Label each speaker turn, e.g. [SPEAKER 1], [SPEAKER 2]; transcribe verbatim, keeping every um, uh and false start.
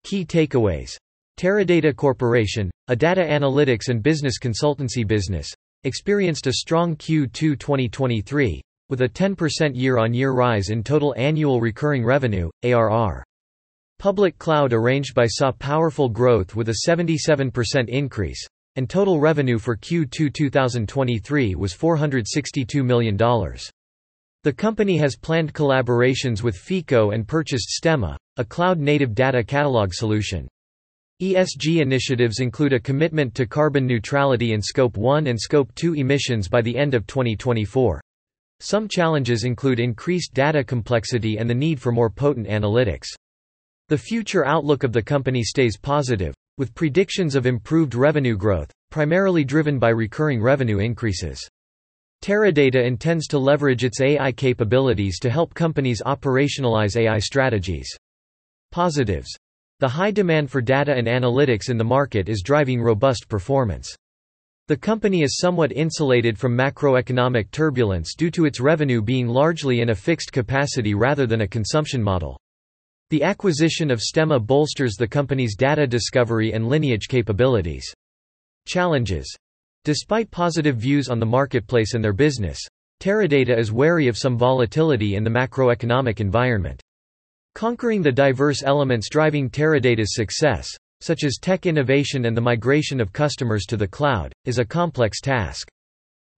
[SPEAKER 1] Key takeaways. Teradata Corporation, a data analytics and business consultancy business, experienced a strong Q two twenty twenty-three, with a ten percent year-on-year rise in total annual recurring revenue, A R R. Public cloud arranged by saw powerful growth with a seventy-seven percent increase, and total revenue for Q two twenty twenty-three was four hundred sixty-two million dollars. The company has planned collaborations with FICO and purchased Stemma, a cloud-native data catalog solution. E S G initiatives include a commitment to carbon neutrality in Scope one and Scope two emissions by the end of twenty twenty-four. Some challenges include increased data complexity and the need for more potent analytics. The future outlook of the company stays positive, with predictions of improved revenue growth, primarily driven by recurring revenue increases. Teradata intends to leverage its A I capabilities to help companies operationalize A I strategies. Positives. The high demand for data and analytics in the market is driving robust performance. The company is somewhat insulated from macroeconomic turbulence due to its revenue being largely in a fixed capacity rather than a consumption model. The acquisition of Stemma bolsters the company's data discovery and lineage capabilities. Challenges. Despite positive views on the marketplace and their business, Teradata is wary of some volatility in the macroeconomic environment. Conquering the diverse elements driving Teradata's success, such as tech innovation and the migration of customers to the cloud, is a complex task.